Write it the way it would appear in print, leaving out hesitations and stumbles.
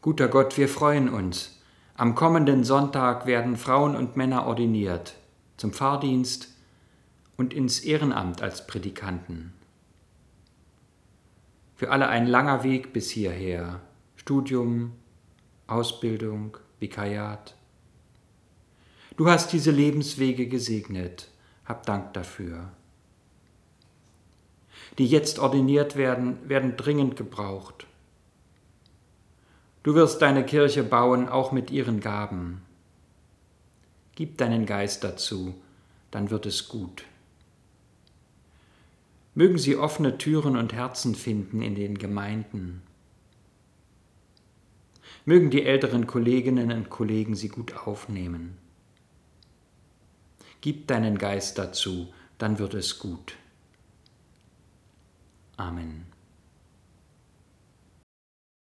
Guter Gott, wir freuen uns. Am kommenden Sonntag werden Frauen und Männer ordiniert, zum Pfarrdienst und ins Ehrenamt als Prädikanten. Für alle ein langer Weg bis hierher. Studium, Ausbildung, Vikariat. Du hast diese Lebenswege gesegnet. Hab Dank dafür. Die jetzt ordiniert werden, werden dringend gebraucht. Du wirst deine Kirche bauen, auch mit ihren Gaben. Gib deinen Geist dazu, dann wird es gut. Mögen sie offene Türen und Herzen finden in den Gemeinden. Mögen die älteren Kolleginnen und Kollegen sie gut aufnehmen. Gib deinen Geist dazu, dann wird es gut. Amen.